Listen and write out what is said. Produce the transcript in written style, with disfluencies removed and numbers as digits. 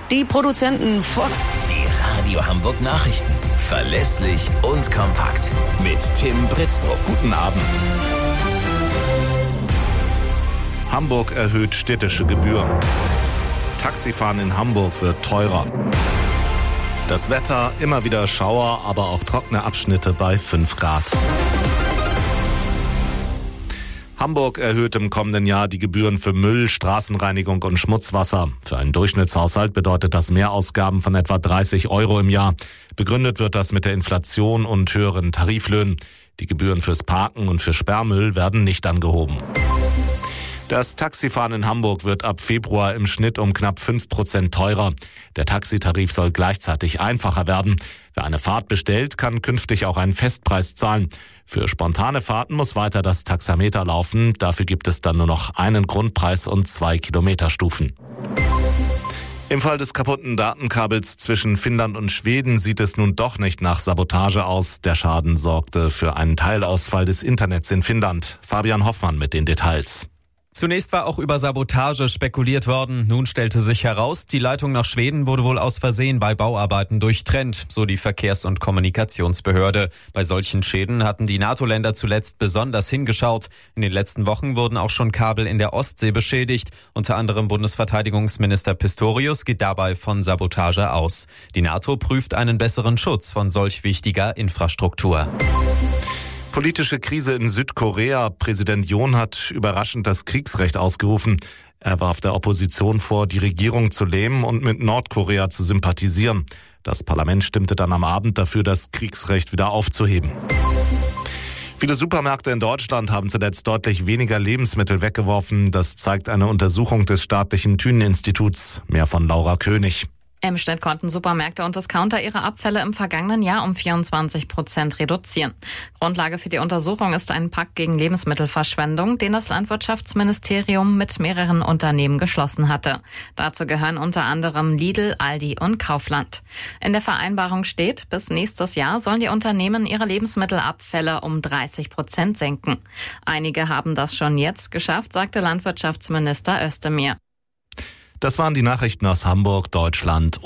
Die Produzenten von Die Radio Hamburg Nachrichten. Verlässlich und kompakt. Mit Tim Britztrup. Guten Abend. Hamburg erhöht städtische Gebühren. Taxifahren in Hamburg wird teurer. Das Wetter, immer wieder Schauer, aber auch trockene Abschnitte bei 5 Grad. Hamburg erhöht im kommenden Jahr die Gebühren für Müll, Straßenreinigung und Schmutzwasser. Für einen Durchschnittshaushalt bedeutet das Mehrausgaben von etwa 30 € im Jahr. Begründet wird das mit der Inflation und höheren Tariflöhnen. Die Gebühren fürs Parken und für Sperrmüll werden nicht angehoben. Das Taxifahren in Hamburg wird ab Februar im Schnitt um knapp 5% teurer. Der Taxitarif soll gleichzeitig einfacher werden. Wer eine Fahrt bestellt, kann künftig auch einen Festpreis zahlen. Für spontane Fahrten muss weiter das Taxameter laufen. Dafür gibt es dann nur noch einen Grundpreis und 2 Kilometerstufen. Im Fall des kaputten Datenkabels zwischen Finnland und Schweden sieht es nun doch nicht nach Sabotage aus. Der Schaden sorgte für einen Teilausfall des Internets in Finnland. Fabian Hoffmann mit den Details. Zunächst war auch über Sabotage spekuliert worden. Nun stellte sich heraus, die Leitung nach Schweden wurde wohl aus Versehen bei Bauarbeiten durchtrennt, so die Verkehrs- und Kommunikationsbehörde. Bei solchen Schäden hatten die NATO-Länder zuletzt besonders hingeschaut. In den letzten Wochen wurden auch schon Kabel in der Ostsee beschädigt. Unter anderem Bundesverteidigungsminister Pistorius geht dabei von Sabotage aus. Die NATO prüft einen besseren Schutz von solch wichtiger Infrastruktur. Politische Krise in Südkorea. Präsident Yoon hat überraschend das Kriegsrecht ausgerufen. Er warf der Opposition vor, die Regierung zu lähmen und mit Nordkorea zu sympathisieren. Das Parlament stimmte dann am Abend dafür, das Kriegsrecht wieder aufzuheben. Viele Supermärkte in Deutschland haben zuletzt deutlich weniger Lebensmittel weggeworfen. Das zeigt eine Untersuchung des staatlichen Thünen-Instituts. Mehr von Laura König. Im Schnitt konnten Supermärkte und Discounter ihre Abfälle im vergangenen Jahr um 24% reduzieren. Grundlage für die Untersuchung ist ein Pakt gegen Lebensmittelverschwendung, den das Landwirtschaftsministerium mit mehreren Unternehmen geschlossen hatte. Dazu gehören unter anderem Lidl, Aldi und Kaufland. In der Vereinbarung steht, bis nächstes Jahr sollen die Unternehmen ihre Lebensmittelabfälle um 30% senken. Einige haben das schon jetzt geschafft, sagte Landwirtschaftsminister Özdemir. Das waren die Nachrichten aus Hamburg, Deutschland